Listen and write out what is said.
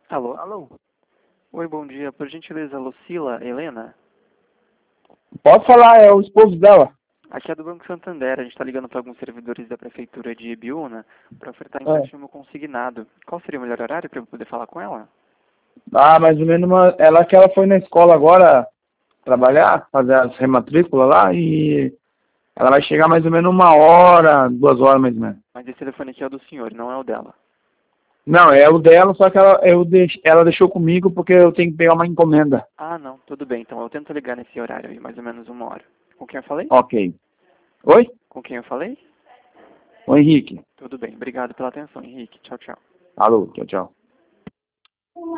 Alô? Alô? Oi, bom dia. Por gentileza, Lucila Helena? Pode falar, é o esposo dela. Aqui é do Banco Santander. A gente está ligando para alguns servidores da Prefeitura de Ibiúna para ofertar É. empréstimo consignado. Qual seria o melhor horário para eu poder falar com ela? Ah, mais ou menos ela que ela foi na escola agora trabalhar, fazer as rematrículas lá e ela vai chegar mais ou menos 1 hora, 2 horas mais ou menos. Mas esse telefone aqui é o do senhor, não é o dela. Não, é o dela, só que ela deixou comigo porque eu tenho que pegar uma encomenda. Ah, não. Tudo bem. Então eu tento ligar nesse horário aí, mais ou menos 1 hora. Com quem eu falei? Ok. Oi? Com quem eu falei? Ô Henrique. Tudo bem. Obrigado pela atenção, Henrique. Tchau, tchau. Alô, tchau, tchau.